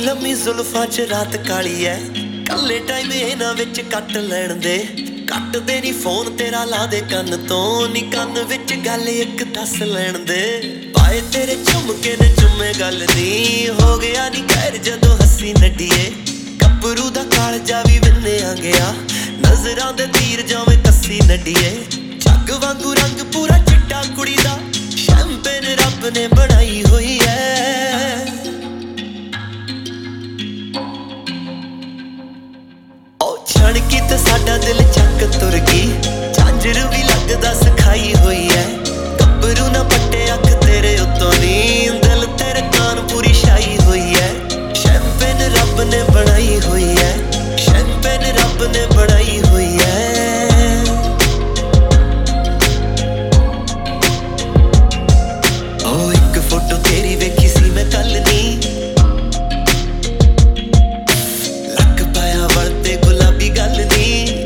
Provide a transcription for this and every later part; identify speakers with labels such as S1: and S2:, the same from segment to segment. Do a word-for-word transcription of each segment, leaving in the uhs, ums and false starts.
S1: लम्मी जुल्फां च रात काली है, कल्ले टाइम इन्हां विच कट लैण दे। कट दे नी फोन तेरा ला दे कन्न तो, नी कन्न विच गल इक दस लैण दे। पाए तेरे झुमके ने झुमे गल नी, हो गया नी खैर जदों हसी नड्डीए। गभरू दा कालजा भी विन्निया गया, नजरां दे तीर जावें कस्सी नड्डीए। जग वांगू रंग पूरा चिट्टा कुड़ी दा, शैंपेन रब ने बनाई होई है। छणकी ते साडा दिल चक तुर गई, झांजर भी लगदा सिखाई हुई है। गभरू ना पट्टे अख तेरे उत्तों नी, दिल तेरे कान पूरी छाई हुई है। शैंपेन रब ने बनाई हुई है, शैंपेन रब ने बनाई हुई है। ओ एक फोटो तेरी वेखी सी मैं कल नी, लक पाया वलते गुलाबी गल नी।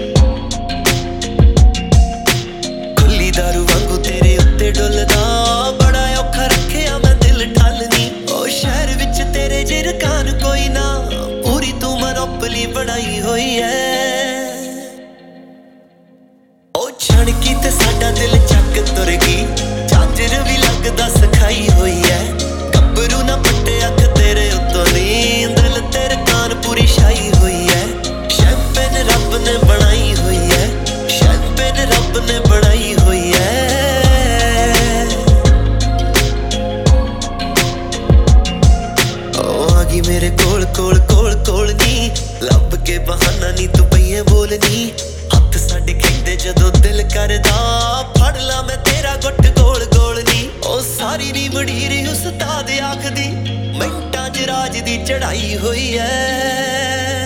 S1: खुली दारू वांगू तेरे उत्ते डुलदा, बड़ा औखा रखिया मैं दिल ठलनी। ओ शहर विच तेरे जिरकान कोई ना, पूरी तू मनोपली बनाई हुई है। ओ छणकी ते साडा दिल चक तुर गई, झांजर भी लगदा सिखाई हुई है। गभरू ना पट्टे अख तेरे उत्तों नी, दिल तेरे कान पूरी छाई हुई है। शैंपेन रब ने बनाई हुई है, शैंपेन रब ने बनाई हुई है। ओ आ गई मेरे कोल कोल कोल कोल नी, लब के बहाना नी तू पईए बोलनी। हत्थ साडे खेंदे जदों दिल करदा, फड़ ला मैं तेरा गुट गोल गोल नी। ओ सारी नी मंडीर उस्ताद आखदी, मिंटां च राज दी चढ़ाई हुई है।